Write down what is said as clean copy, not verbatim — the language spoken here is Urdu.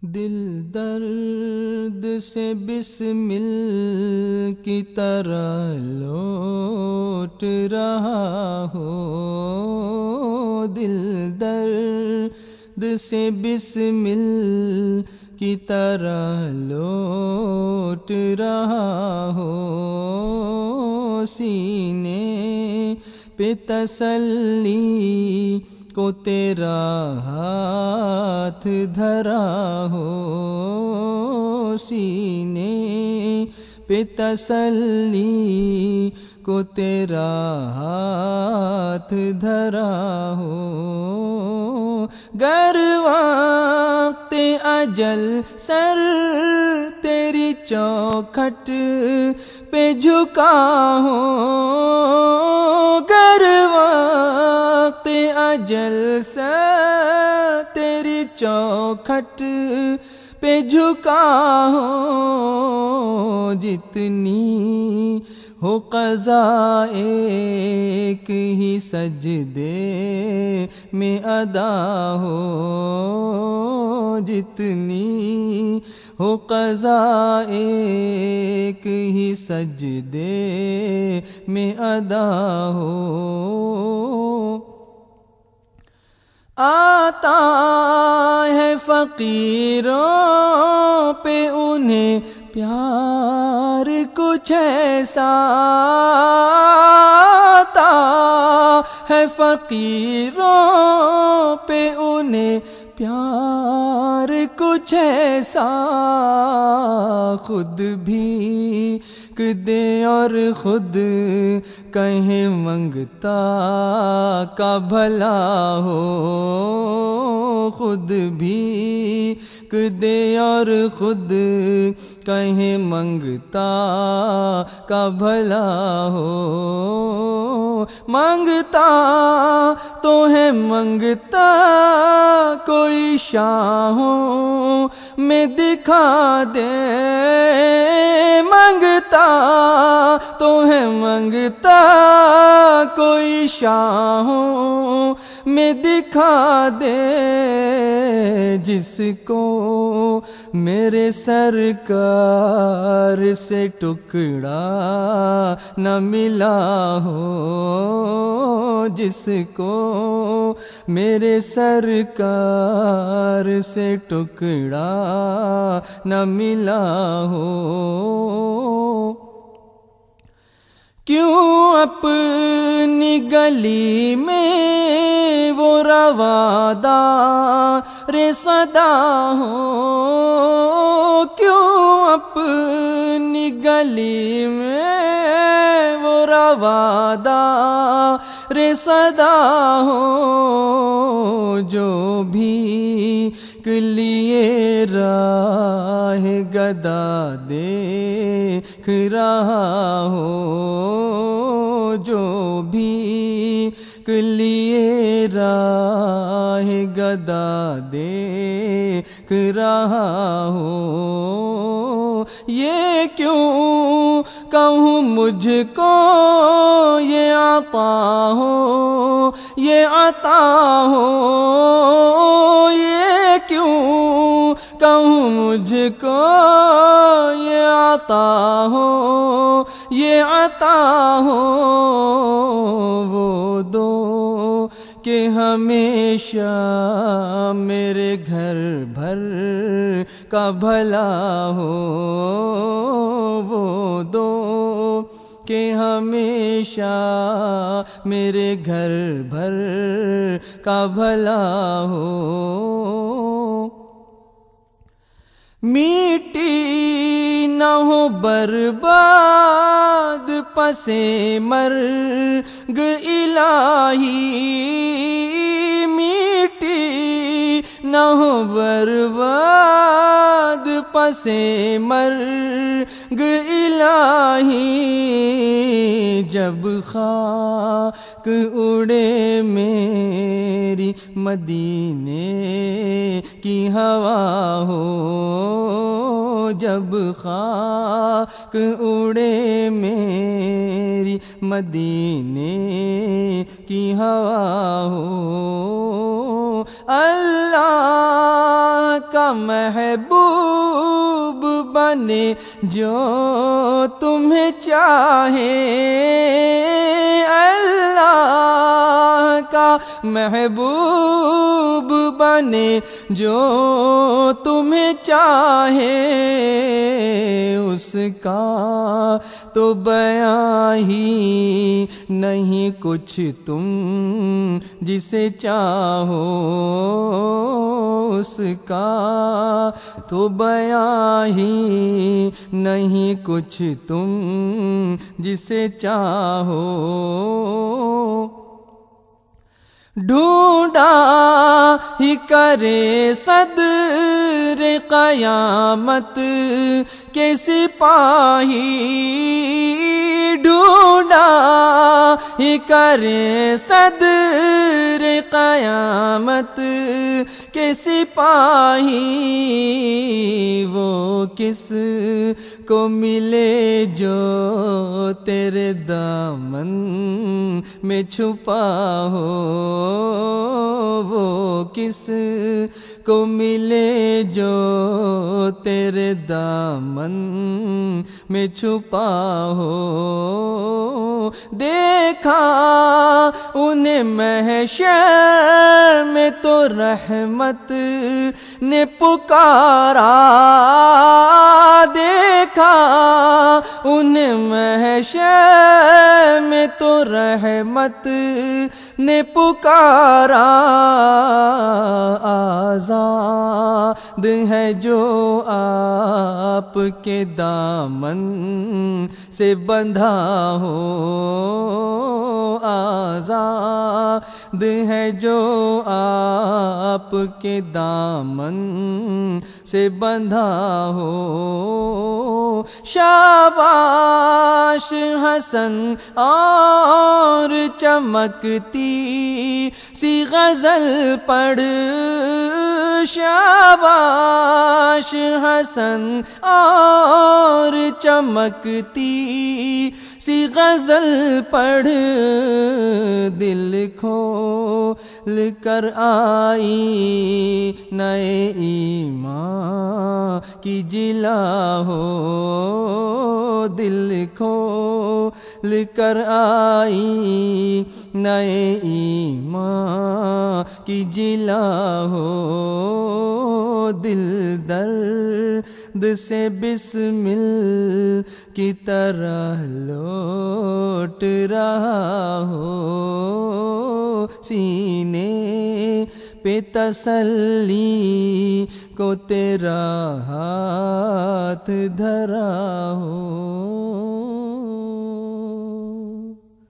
دل درد سے بسمل کی طرح لوٹ رہا ہو، دل درد سے بسمل کی طرح لوٹ رہا ہو، سینے پہ تسلی کو تیرا ہاتھ دھرا ہو، سینے پہ تسلی کو تیرا ہاتھ دھرا ہو، گر وقت اجل سر تیری چوکھٹ پہ جھکا ہو، گر وقت اجل سے تیری چوکھٹ پہ جھکا ہو، جتنی ہو قضا ایک ہی سجدے میں ادا ہو، جتنی ہو قضا ایک ہی سجدے میں ادا ہو، آتا ہے فقیروں پہ انہیں پیار کچھ ایسا، آتا ہے فقیروں پہ انہیں پیار کچھ ایسا، خود بھی دے اور خود کہیں منگتا کا بھلا ہو، خود بھی دے اور خود کہیں منگتا کا بھلا ہو، مانگتا تو ہے منگتا کوئی شاہوں میں دکھا دے، منگتا تو ہے منگتا کوئی شاہوں میں دکھا دے، جس کو میرے سرکار سے ٹکڑا نہ ملا ہو، جس کو میرے سرکار سے ٹکڑا نہ ملا ہو، کیوں اپنی گلی میں وہ روادار صدا ہو، کیوں اپنی گلی میں وہ روادار صدا ہو، جو بھی لیے راہ گدا دیکھ رہا ہو، جو بھی لیے راہ گدا دیکھ رہا ہو، یہ کیوں کہوں مجھ کو یہ عطا ہو، یہ عطا ہو، یہ کیوں کہوں مجھ کو یہ عطا ہو، یہ عطا ہو، وہ دو کہ ہمیشہ میرے گھر بھر کا بھلا ہو، وہ دو کہ ہمیشہ میرے گھر بھر کا بھلا ہو، میٹی نہ ہو برباد پس مرگ الہی، میٹی نہ ہو برباد پس مرگ الہی، جب خاک اڑے میری مدینے کی ہوا ہو، جب خاک اڑے میری مدینے کی ہوا ہو، اللہ کا محبوب بنے جو تمہیں چاہے، اللہ کا محبوب بنے جو تمہیں چاہے، اس کا تو بیان ہی نہیں کچھ تم جسے چاہو، اس کا تو بیان ہی نہیں کچھ تم جسے چاہو۔ ڈھونڈا ہی کرے صدر قیامت کے سپاہی، ڈھونڈا ہی کرے صدر قیامت کے سپاہی، وہ کس کو ملے جو تیرے دامن میں چھپا ہو، وہ کس کو ملے جو تیرے دامن میں چھپا ہو۔ دیکھا انہیں محشر میں تو رحمت نے پکارا، دیکھا انہیں محشر میں تو رحمت نے پکارا، آزاد ہے جو آپ کے دامن سے بندھا ہو، آزاد ہے جو آپ کے دامن سے بندھا ہو۔ شاباش حسن اور چمکتی سی غزل پڑھ، شاباش حسن اور چمکتی سی غزل پڑھ، دل کھول کر آئی نئے ایمان کی جلا ہو، دل کھول کر آئی نئے ایمان کی جلا ہو، دل درد سے بسمل کی طرح لوٹ رہا ہو، سینے پہ تسلی کو تیرا ہاتھ دھرا ہو۔